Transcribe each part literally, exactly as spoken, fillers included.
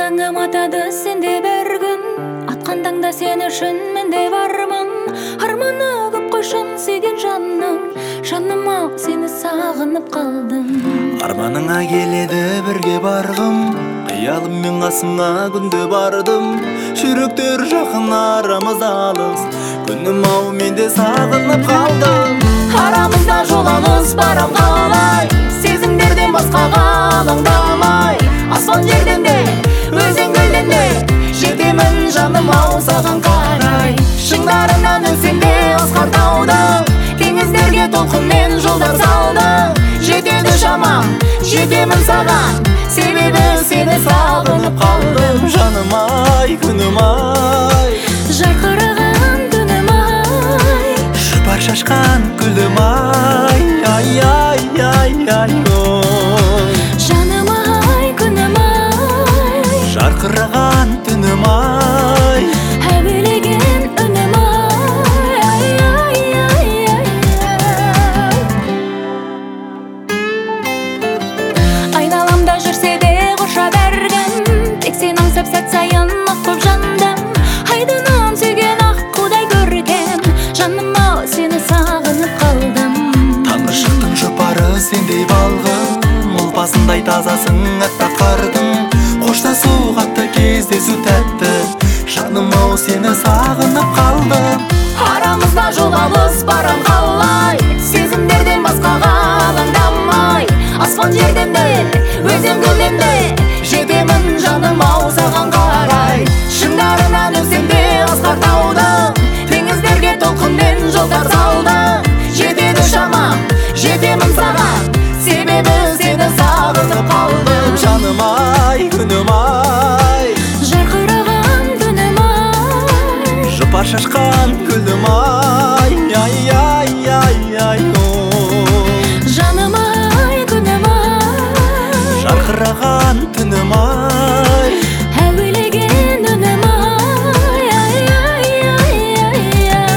таңым атады сенде бір күн, атқан таңда сен үшін менде бармын. Арманы көп қойшын сүйген жанның, жаныма сені сағынып қалдым. Арманыңа келеді бірге барғым, қиялыммен қасыңа күнде бардым. Жүректер жақын арамыз алыс, күнім ау менде сағынып қалдым. Арамызда жол алыс барам қалай, сезімдерден басқаға алаңдамай. Аспан жерден де, өзен көлден де, жетемін жаным ау саған қарай. Шыңдарынан өсем де асқар таудың, теңіздерге толқынмен жолдар салдың. Жетеді шамам, жетемін саған, себебі сені сағынып қалдым. Жаным ай, күнім ай, жарқыраған түнім ай, жұпар шашқан гүлім ай, ай, ай, ай, ай, ой. жаным ай, күнім ай, Жарқыраған түнім ай, әуелеген үнім ай, ай, ай, ай, ай. Айналамда жүрсе де қоршап әр күн, тек сен аңсап сәт сайын ақ боп жандым. Айдынын сүйген ақ қудай көркем, жаным ау сені сағынып қалдым. таңғы шықтың жұпары сендей балғын, ұлпасындай тазасың аппақ қардың. Қоштасу қатты кездесу тәтті, жаным ау сені сағынып қалдым. Арамызда жол алыс барам қалай, сезімдерден басқаға алаңдамай. Аспан жерден де, өзен көлден де, жетемін жаным ау саған қарай. Шыңдарынан өсем де асқар таудың, теңіздерге толқынмен жолдар салдың. Жетеді шамам, жетемін саған, себебі сені сағынып қалдым. Жаным ай, күнім ай, жарқыраған түнім ай, жұпар шашқан гүлім ай, ай, ай, ай, ай, ой. жаным ай, күнім ай, Жарқыраған түнім ай, әуелеген үнім ай, ай, ай, ай, ай, ай.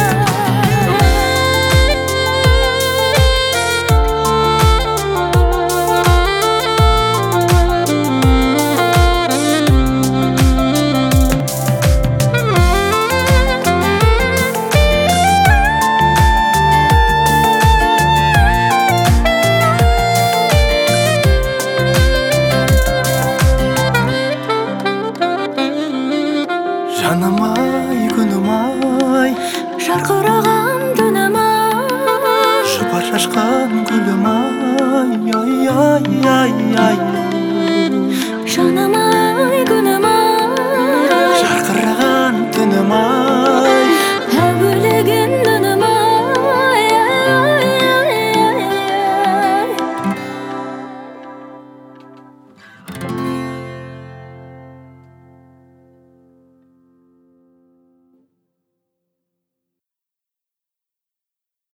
жаным ай, күнім ай, Жарқыраған түнім ай, жұпар шашқан гүлім ай, ай, ай, ай, ай, ой. жаным